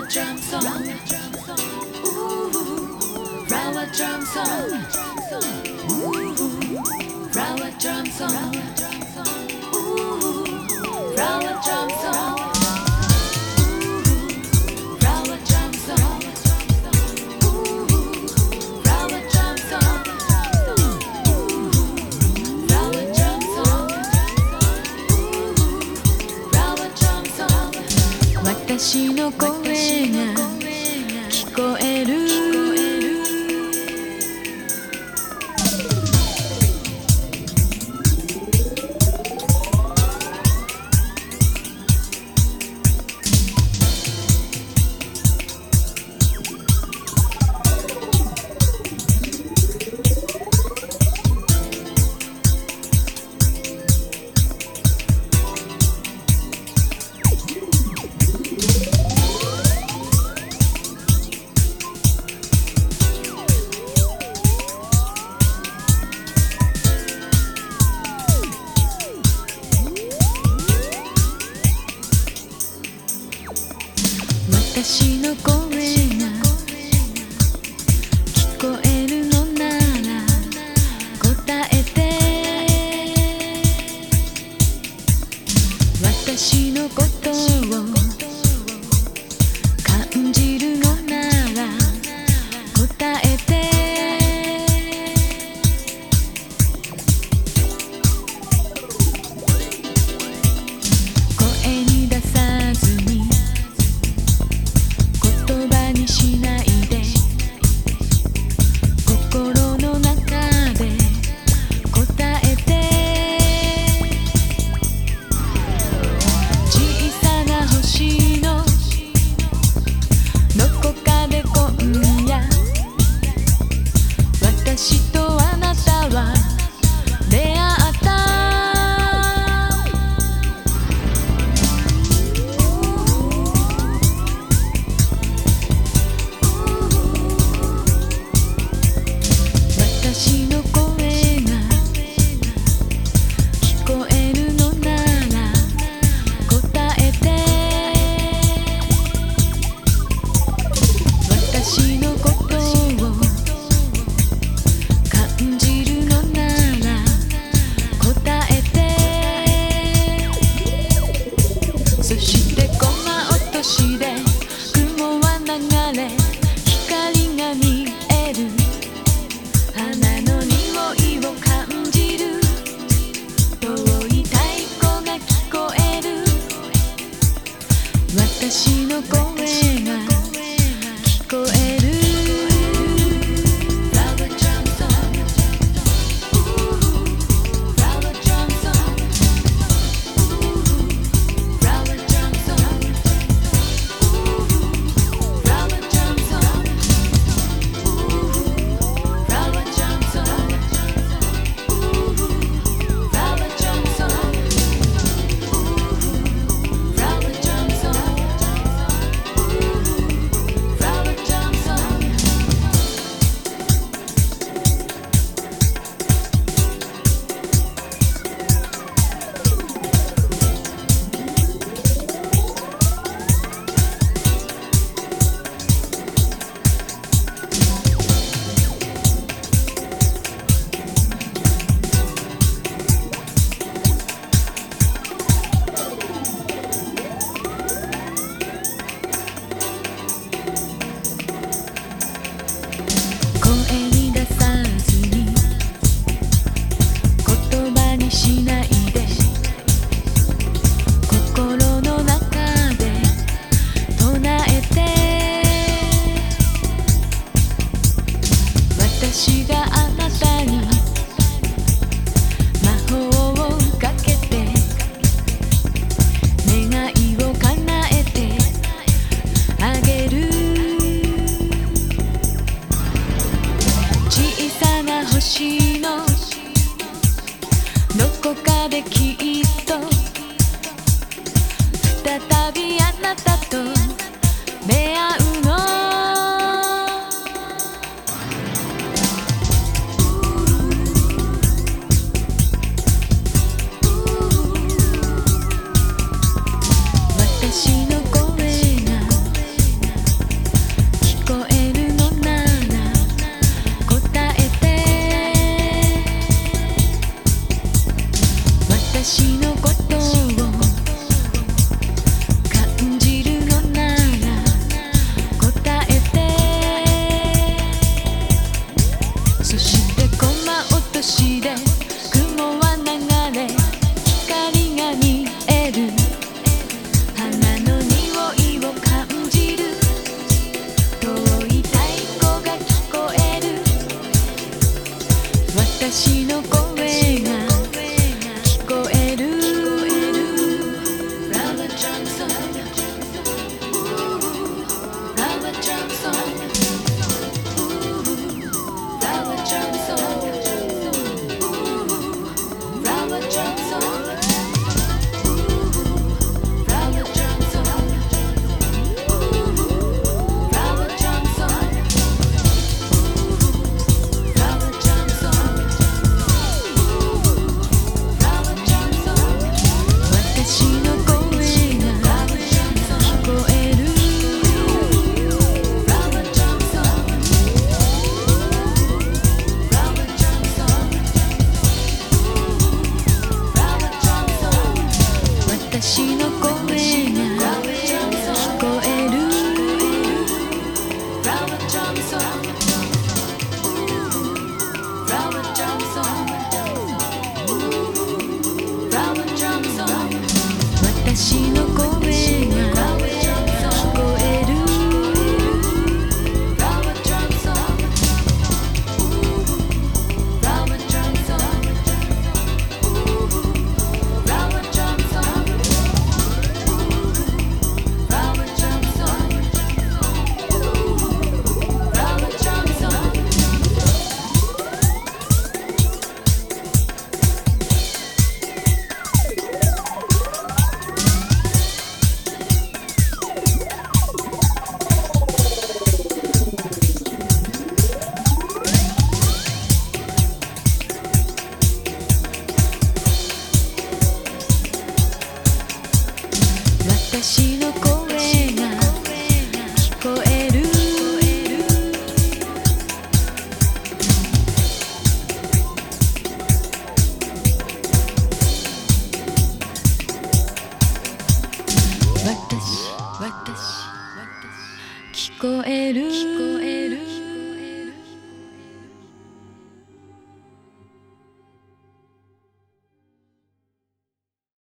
drum song. Ooh, flower drum song. Ooh, flower drum song. Ooh, flower drum song.私の声が聞こえる私の声が聞こえるのなら答えて私のことを感じるのなら答えて声に出さずにしないで心の中で答えて小さな星のどこかで今夜私とあなたは出会った私の声が聞こえるのなら答えて私のことを感じるのなら答えてそしてコマ落としで雲は流れ光が見える花の匂いを感じる遠い太鼓が聞こえる私の声が聞こえる私があなたに魔法をかけて願いを叶えてあげる小さな星のどこかできっと再びあなたと出会うの私の声がの声が聞こえる私の声が聞こえる私の声が聞こえる聞こえる